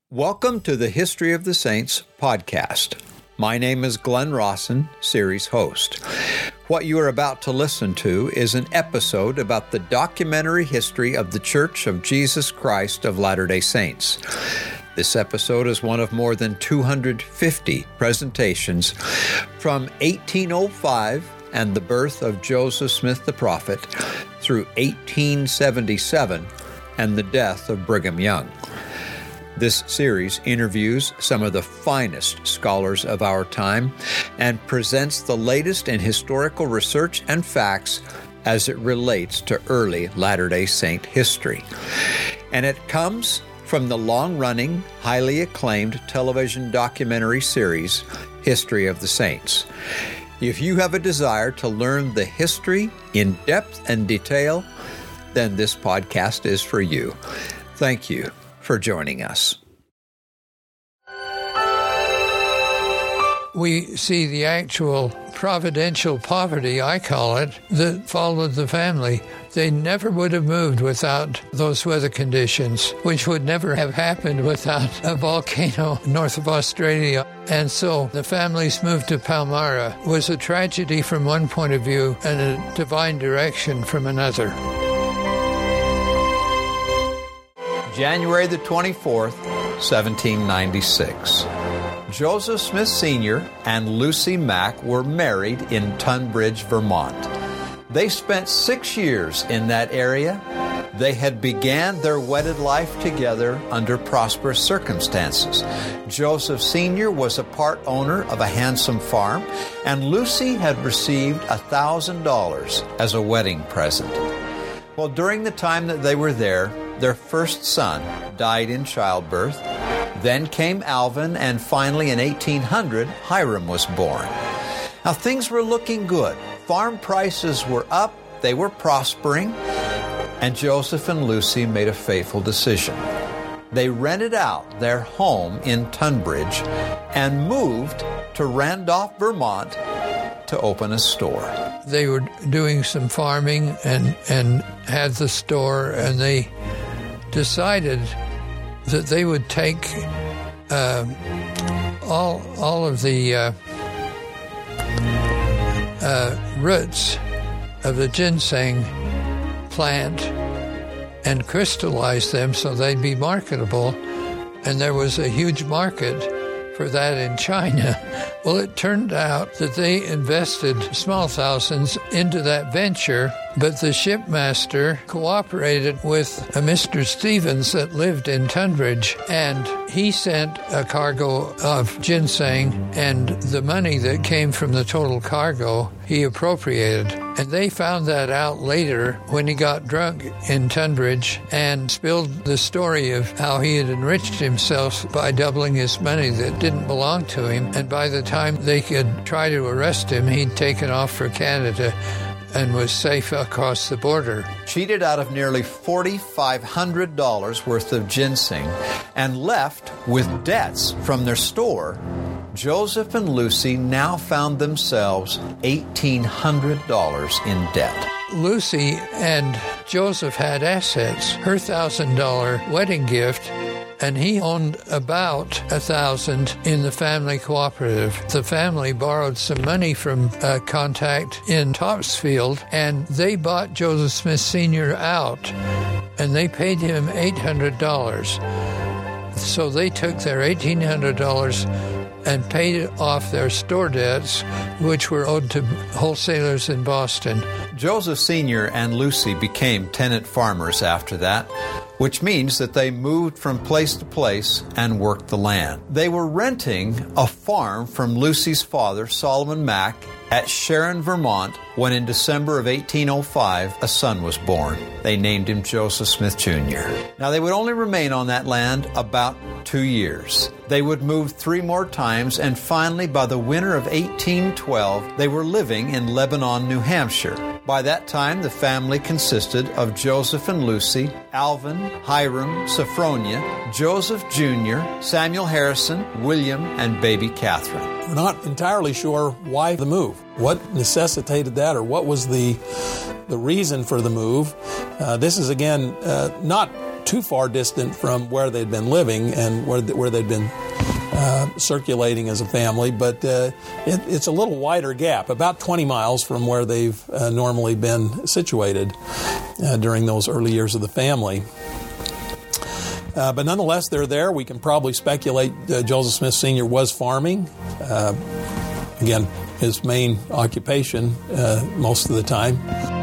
Welcome to the History of the Saints podcast. My name is Glenn Rawson, series host. What you are about to listen to is an episode about the documentary history of the Church of Jesus Christ of Latter-day Saints. This episode is one of more than 250 presentations from 1805 and the birth of Joseph Smith the Prophet through 1877 and the death of Brigham Young. This series interviews some of the finest scholars of our time and presents the latest in historical research and facts as it relates to early Latter-day Saint history. And it comes from the long-running, highly acclaimed television documentary series, History of the Saints. If you have a desire to learn the history in depth and detail, then this podcast is for you. Thank you for joining us. We see the actual providential poverty, I call it, that followed the family. They never would have moved without those weather conditions, which would never have happened without a volcano north of Australia. And so the family's move to Palmyra was a tragedy from one point of view and a divine direction from another. January the 24th, 1796. Joseph Smith Sr. and Lucy Mack were married in Tunbridge, Vermont. They spent 6 years in that area. They had began their wedded life together under prosperous circumstances. Joseph Sr. was a part owner of a handsome farm, and Lucy had received $1,000 as a wedding present. Well, during the time that they were there, their first son died in childbirth. Then came Alvin, and finally in 1800, Hiram was born. Now things were looking good. Farm prices were up, they were prospering, and Joseph and Lucy made a fateful decision. They rented out their home in Tunbridge and moved to Randolph, Vermont to open a store. They were doing some farming and had the store, and they decided that they would take all of the roots of the ginseng plant and crystallize them so they'd be marketable. And there was a huge market for that in China. Well, it turned out that they invested small thousands into that venture, but the shipmaster cooperated with a Mr. Stevens that lived in Tunbridge, and he sent a cargo of ginseng, and the money that came from the total cargo he appropriated. And they found that out later when he got drunk in Tunbridge and spilled the story of how he had enriched himself by doubling his money that didn't belong to him. And by the time they could try to arrest him, he'd taken off for Canada and was safe across the border. Cheated out of nearly $4,500 worth of ginseng and left with debts from their store, Joseph and Lucy now found themselves $1,800 in debt. Lucy and Joseph had assets, her $1,000 wedding gift, and he owned about $1,000 in the family cooperative. The family borrowed some money from a contact in Topsfield, and they bought Joseph Smith Sr. out, and they paid him $800. So they took their $1,800 and paid off their store debts, which were owed to wholesalers in Boston. Joseph Sr. and Lucy became tenant farmers after that, which means that they moved from place to place and worked the land. They were renting a farm from Lucy's father, Solomon Mack, at Sharon, Vermont, when in December of 1805, a son was born. They named him Joseph Smith Jr. Now, they would only remain on that land about 2 years. They would move 3 more times, and finally, by the winter of 1812, they were living in Lebanon, New Hampshire. By that time, the family consisted of Joseph and Lucy, Alvin, Hiram, Sophronia, Joseph Jr., Samuel Harrison, William, and baby Catherine. We're not entirely sure why the move. What necessitated that, or what was the reason for the move? This is, again, not too far distant from where they'd been living and where they'd been circulating as a family, but it's a little wider gap, about 20 miles from where they've normally been situated during those early years of the family. But nonetheless, they're there. We can probably speculate Joseph Smith Sr. was farming. Again, his main occupation most of the time.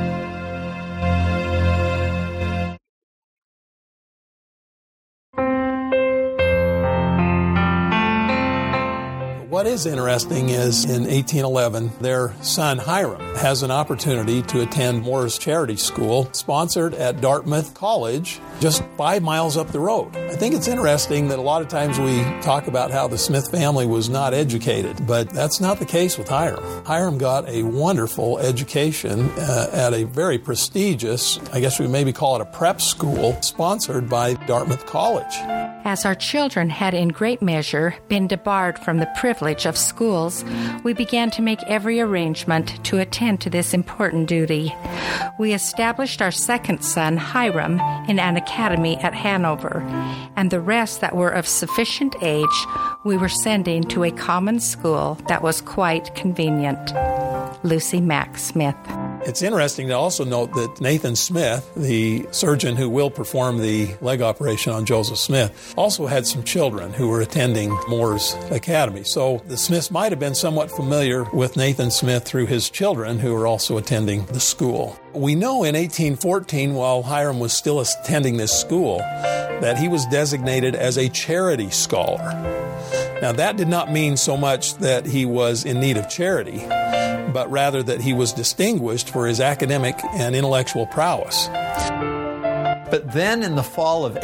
What is interesting is in 1811, their son Hiram has an opportunity to attend Moore's Charity School, sponsored at Dartmouth College, just 5 miles up the road. I think it's interesting that a lot of times we talk about how the Smith family was not educated, but that's not the case with Hiram. Hiram got a wonderful education at a very prestigious, I guess we maybe call it a prep school, sponsored by Dartmouth College. As our children had in great measure been debarred from the privilege of schools, we began to make every arrangement to attend to this important duty. We established our second son, Hiram, in an academy at Hanover, and the rest that were of sufficient age we were sending to a common school that was quite convenient. Lucy Mack Smith. It's interesting to also note that Nathan Smith, the surgeon who will perform the leg operation on Joseph Smith, also had some children who were attending Moore's Academy. So the Smiths might have been somewhat familiar with Nathan Smith through his children who were also attending the school. We know in 1814, while Hiram was still attending this school, that he was designated as a charity scholar. Now, that did not mean so much that he was in need of charity, but rather that he was distinguished for his academic and intellectual prowess. But then in the fall of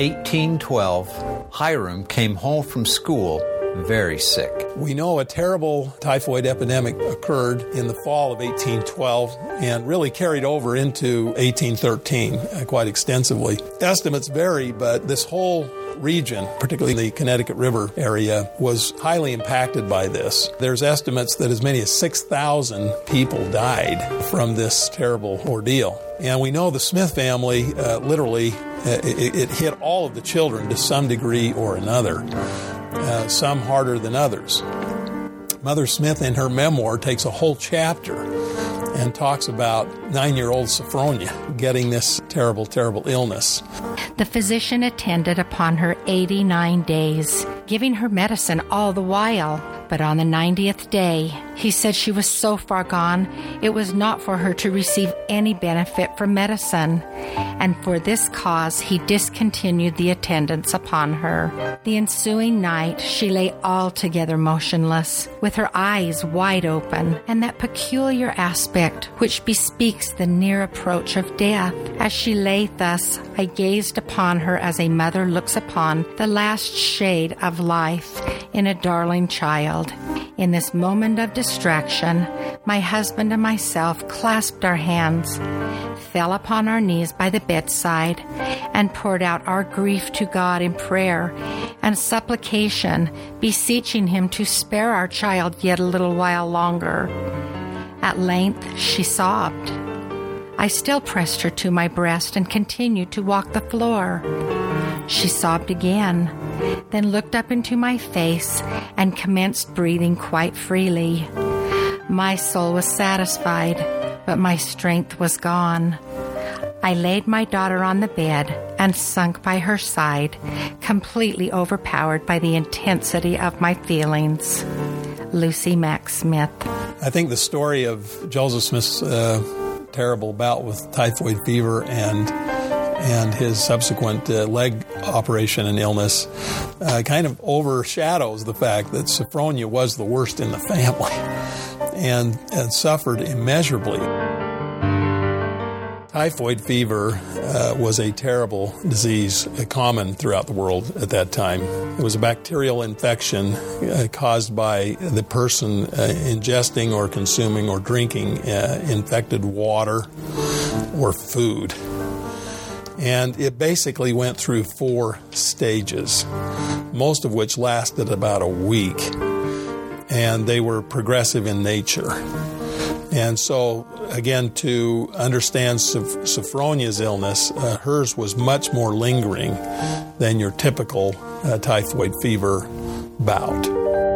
1812, Hiram came home from school very sick. We know a terrible typhoid epidemic occurred in the fall of 1812 and really carried over into 1813 quite extensively. Estimates vary, but this whole region, particularly the Connecticut River area, was highly impacted by this. There's estimates that as many as 6,000 people died from this terrible ordeal. And we know the Smith family literally, it hit all of the children to some degree or another, some harder than others. Mother Smith in her memoir takes a whole chapter and talks about 9-year-old Sophronia getting this terrible, terrible illness. The physician attended upon her 89 days, giving her medicine all the while. But on the 90th day, he said she was so far gone, it was not for her to receive any benefit from medicine, and for this cause he discontinued the attendance upon her. The ensuing night she lay altogether motionless, with her eyes wide open, and that peculiar aspect which bespeaks the near approach of death. As she lay thus, I gazed upon her as a mother looks upon the last shade of life in a darling child. In this moment of distraction, my husband and myself clasped our hands, fell upon our knees by the bedside, and poured out our grief to God in prayer and supplication, beseeching him to spare our child yet a little while longer. At length she sobbed. I still pressed her to my breast and continued to walk the floor. She sobbed again, then looked up into my face and commenced breathing quite freely. My soul was satisfied, but my strength was gone. I laid my daughter on the bed and sunk by her side, completely overpowered by the intensity of my feelings. Lucy Mack Smith. I think the story of Joseph Smith's terrible bout with typhoid fever and his subsequent leg operation and illness kind of overshadows the fact that Sophronia was the worst in the family and suffered immeasurably. Typhoid fever was a terrible disease, common throughout the world at that time. It was a bacterial infection caused by the person ingesting or consuming or drinking infected water or food. And it basically went through 4 stages, most of which lasted about a week, and they were progressive in nature. And so again, to understand Sophronia's illness, hers was much more lingering than your typical typhoid fever bout.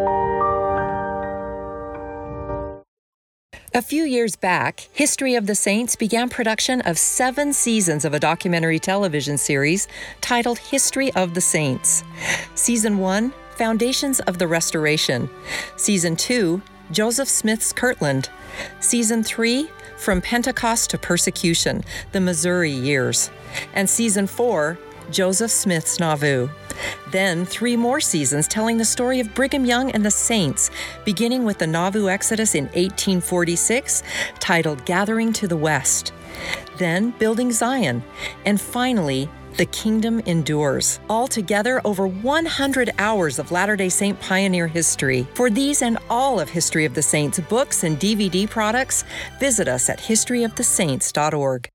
A few years back, History of the Saints began production of 7 seasons of a documentary television series titled History of the Saints. Season 1, Foundations of the Restoration. Season 2, Joseph Smith's Kirtland. Season 3, From Pentecost to Persecution, the Missouri Years. And Season 4, Joseph Smith's Nauvoo. Then 3 more seasons telling the story of Brigham Young and the Saints, beginning with the Nauvoo Exodus in 1846, titled Gathering to the West. Then Building Zion. And finally, The Kingdom Endures. Altogether, over 100 hours of Latter-day Saint pioneer history. For these and all of History of the Saints books and DVD products, visit us at historyofthesaints.org.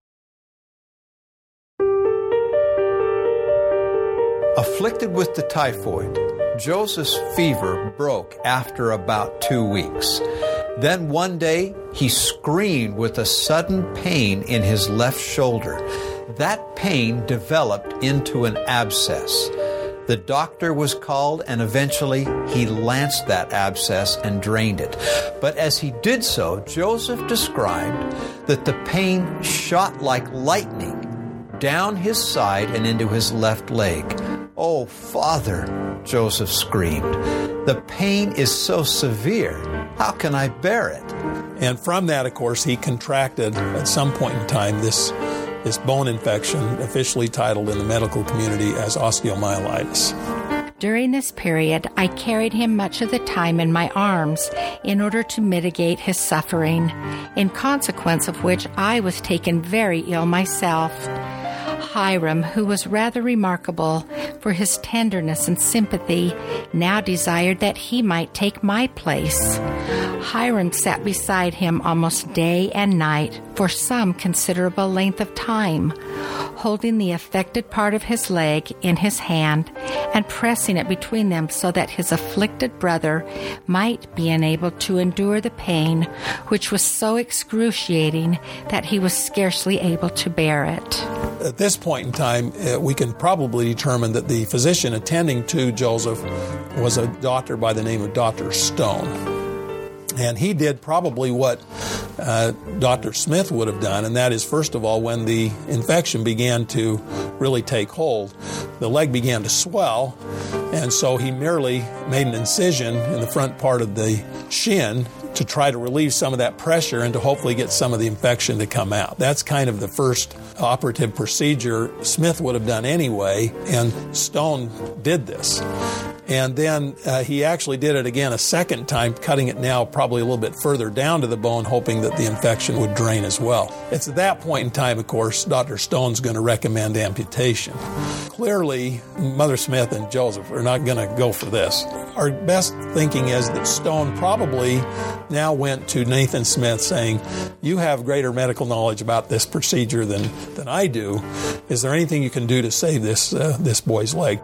Afflicted with the typhoid, Joseph's fever broke after about 2 weeks. Then one day, he screamed with a sudden pain in his left shoulder. That pain developed into an abscess. The doctor was called, and eventually he lanced that abscess and drained it. But as he did so, Joseph described that the pain shot like lightning down his side and into his left leg. "Oh, Father," Joseph screamed, "the pain is so severe. How can I bear it?" And from that, of course, he contracted at some point in time this bone infection, officially titled in the medical community as osteomyelitis. During this period, I carried him much of the time in my arms in order to mitigate his suffering, in consequence of which I was taken very ill myself. Hiram, who was rather remarkable for his tenderness and sympathy, now desired that he might take my place. Hiram sat beside him almost day and night for some considerable length of time, holding the affected part of his leg in his hand and pressing it between them so that his afflicted brother might be enabled to endure the pain, which was so excruciating that he was scarcely able to bear it. At this point in time, we can probably determine that the physician attending to Joseph was a doctor by the name of Dr. Stone. And he did probably what Dr. Smith would have done, and that is, first of all, when the infection began to really take hold, the leg began to swell, and so he merely made an incision in the front part of the shin to try to relieve some of that pressure and to hopefully get some of the infection to come out. That's kind of the first operative procedure Smith would have done anyway, and Stone did this. And then he actually did it again a second time, cutting it now probably a little bit further down to the bone, hoping that the infection would drain as well. It's at that point in time, of course, Dr. Stone's going to recommend amputation. Clearly, Mother Smith and Joseph are not going to go for this. Our best thinking is that Stone probably now went to Nathan Smith saying, "You have greater medical knowledge about this procedure than I do. Is there anything you can do to save this boy's leg?"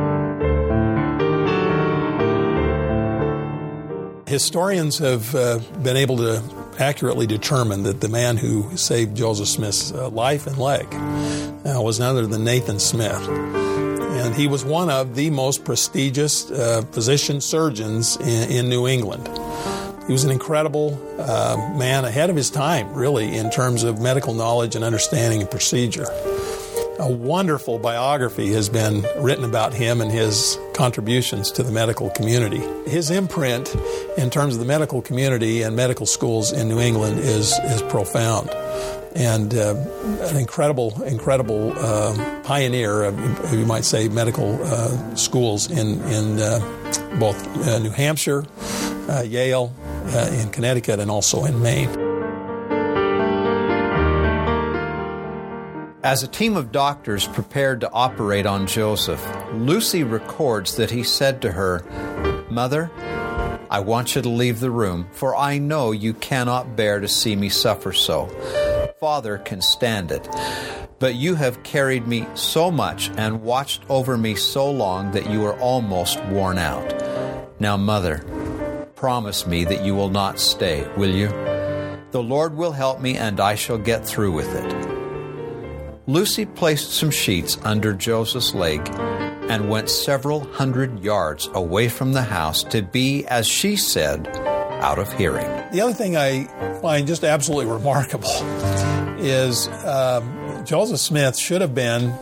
Historians have been able to accurately determine that the man who saved Joseph Smith's life and leg was none other than Nathan Smith. And he was one of the most prestigious physician surgeons in New England. He was an incredible man, ahead of his time, really, in terms of medical knowledge and understanding of procedure. A wonderful biography has been written about him and his contributions to the medical community. His imprint in terms of the medical community and medical schools in New England is profound. And an incredible pioneer of, you might say, medical schools in both New Hampshire, Yale, in Connecticut, and also in Maine. As a team of doctors prepared to operate on Joseph, Lucy records that he said to her, "Mother, I want you to leave the room, for I know you cannot bear to see me suffer so. Father can stand it. But you have carried me so much and watched over me so long that you are almost worn out. Now, Mother, promise me that you will not stay, will you?" The Lord will help me, and I shall get through with it. Lucy placed some sheets under Joseph's leg and went several hundred yards away from the house to be, as she said, out of hearing. The other thing I find just absolutely remarkable is Joseph Smith should have been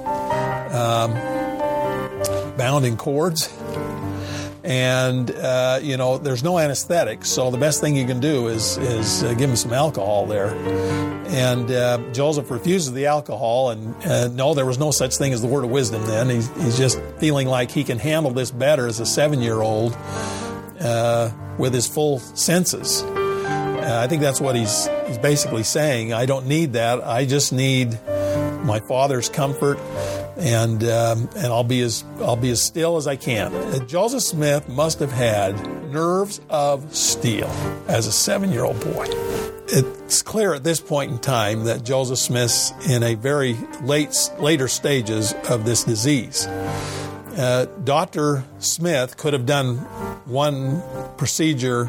bound in cords. And, there's no anesthetic, so the best thing you can do is give him some alcohol there. And Joseph refuses the alcohol, and no, there was no such thing as the word of wisdom then. He's just feeling like he can handle this better as a 7-year-old with his full senses. I think that's what he's basically saying. I don't need that. I just need my father's comfort, and I'll be as still as I can. Joseph Smith must have had nerves of steel as a 7-year-old boy. It's clear at this point in time that Joseph Smith's in a very later stages of this disease. Dr. Smith could have done one procedure,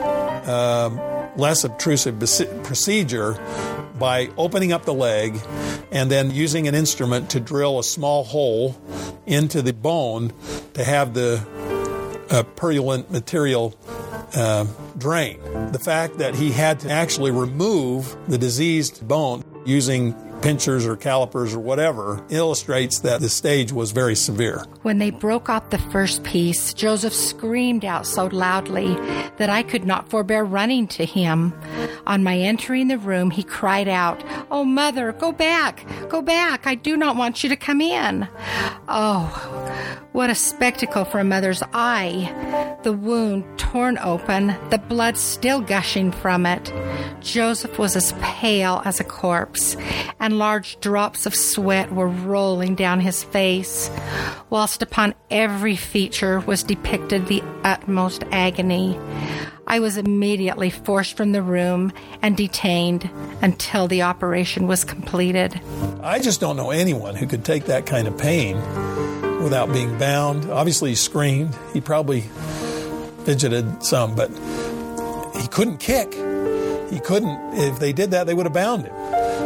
less obtrusive procedure, by opening up the leg and then using an instrument to drill a small hole into the bone to have the purulent material drain. The fact that he had to actually remove the diseased bone using pinchers or calipers or whatever illustrates that the stage was very severe. When they broke off the first piece, Joseph screamed out so loudly that I could not forbear running to him. On my entering the room, he cried out, "Oh, Mother, go back, I do not want you to come in." Oh, what a spectacle for a mother's eye. The wound torn open, the blood still gushing from it. Joseph was as pale as a corpse, and large drops of sweat were rolling down his face, whilst upon every feature was depicted the utmost agony. I was immediately forced from the room and detained until the operation was completed. I just don't know anyone who could take that kind of pain without being bound. Obviously, he screamed. He probably fidgeted some, but he couldn't kick. He couldn't. If they did that, they would have bound him.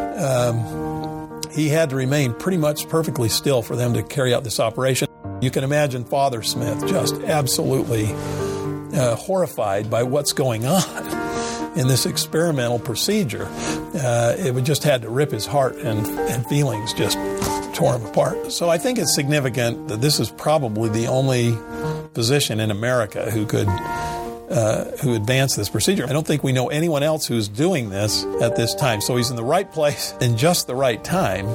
He had to remain pretty much perfectly still for them to carry out this operation. You can imagine Father Smith just absolutely horrified by what's going on in this experimental procedure. It would just had to rip his heart, and feelings just tore him apart. So I think it's significant that this is probably the only physician in America who advanced this procedure. I don't think we know anyone else who's doing this at this time. So he's in the right place in just the right time.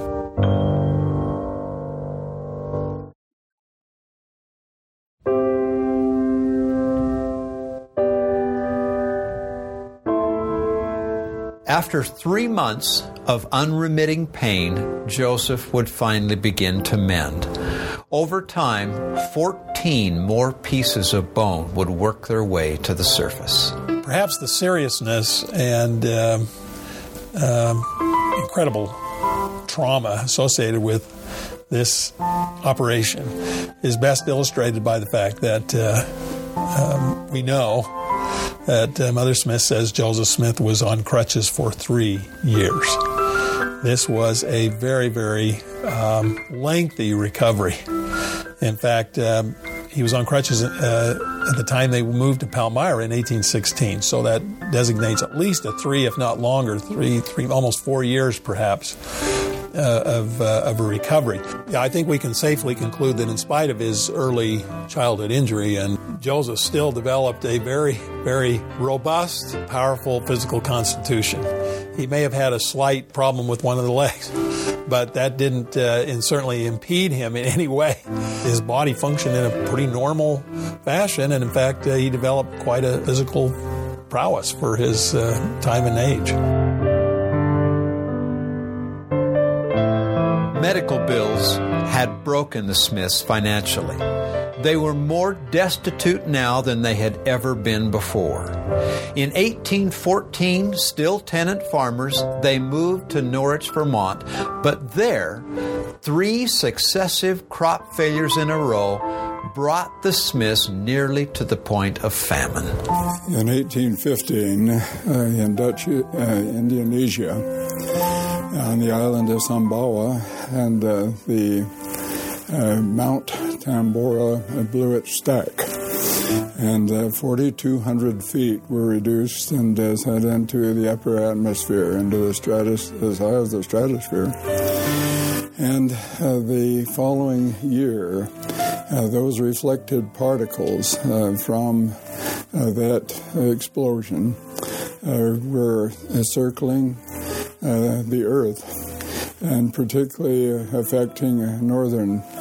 After 3 months of unremitting pain, Joseph would finally begin to mend. Over time, 14 more pieces of bone would work their way to the surface. Perhaps the seriousness and incredible trauma associated with this operation is best illustrated by the fact that we know that Mother Smith says Joseph Smith was on crutches for 3 years. This was a very, very lengthy recovery. In fact, he was on crutches at the time they moved to Palmyra in 1816. So that designates at least a 3, if not longer, three, almost 4 years perhaps of a recovery. Yeah, I think we can safely conclude that in spite of his early childhood injury, and Joseph still developed a very, very robust, powerful physical constitution. He may have had a slight problem with one of the legs, but that didn't certainly impede him in any way. His body functioned in a pretty normal fashion, and in fact, he developed quite a physical prowess for his time and age. Medical bills had broken the Smiths financially. They were more destitute now than they had ever been before. In 1814, still tenant farmers, they moved to Norwich, Vermont, but there, 3 successive crop failures in a row brought the Smiths nearly to the point of famine. In 1815, in Dutch Indonesia, on the island of Sumbawa, and the Mount Tambora blew its stack. And 4,200 feet were reduced and sent into the upper atmosphere, into the as high as the stratosphere. And the following year, those reflected particles from that explosion were circling the Earth, and particularly affecting North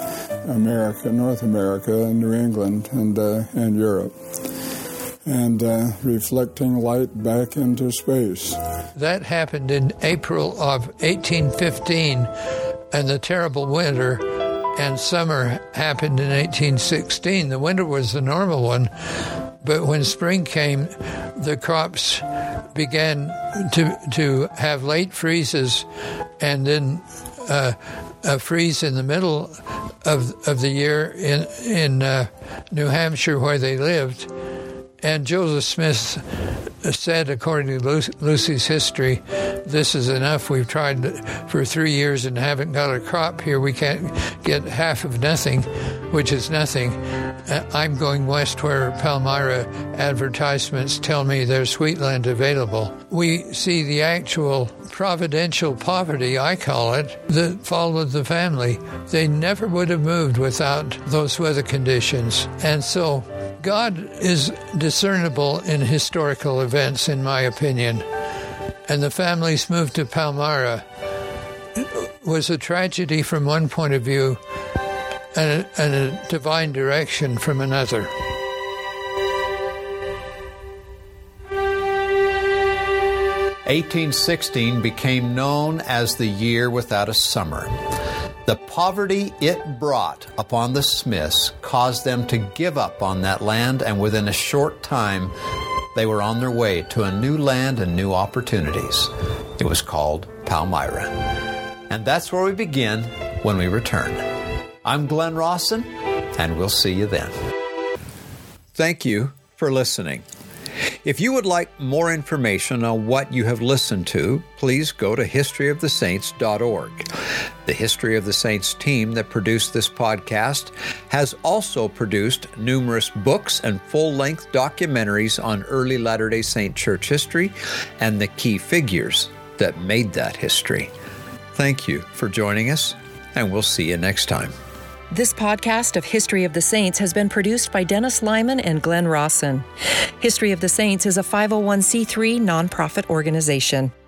America, and New England, and Europe, and reflecting light back into space. That happened in April of 1815, and the terrible winter and summer happened in 1816. The winter was the normal one, but when spring came, the crops began to have late freezes, and then a freeze in the middle of the year in New Hampshire, where they lived. And Joseph Smith said, according to Lucy's history, "This is enough. We've tried for 3 years and haven't got a crop here. We can't get half of nothing," which is nothing. I'm going west where Palmyra advertisements tell me there's wheatland available. We see the actual providential poverty, I call it, that followed the family. They never would have moved without those weather conditions. And so God is discernible in historical events, in my opinion. And the family's move to Palmyra was a tragedy from one point of view and a divine direction from another. "1816 became known as the year without a summer. The poverty it brought upon the Smiths caused them to give up on that land, and within a short time, they were on their way to a new land and new opportunities. It was called Palmyra. And that's where we begin when we return. I'm Glenn Rawson, and we'll see you then." Thank you for listening. If you would like more information on what you have listened to, please go to historyofthesaints.org. The History of the Saints team that produced this podcast has also produced numerous books and full-length documentaries on early Latter-day Saint church history and the key figures that made that history. Thank you for joining us, and we'll see you next time. This podcast of History of the Saints has been produced by Dennis Lyman and Glenn Rawson. History of the Saints is a 501c3 nonprofit organization.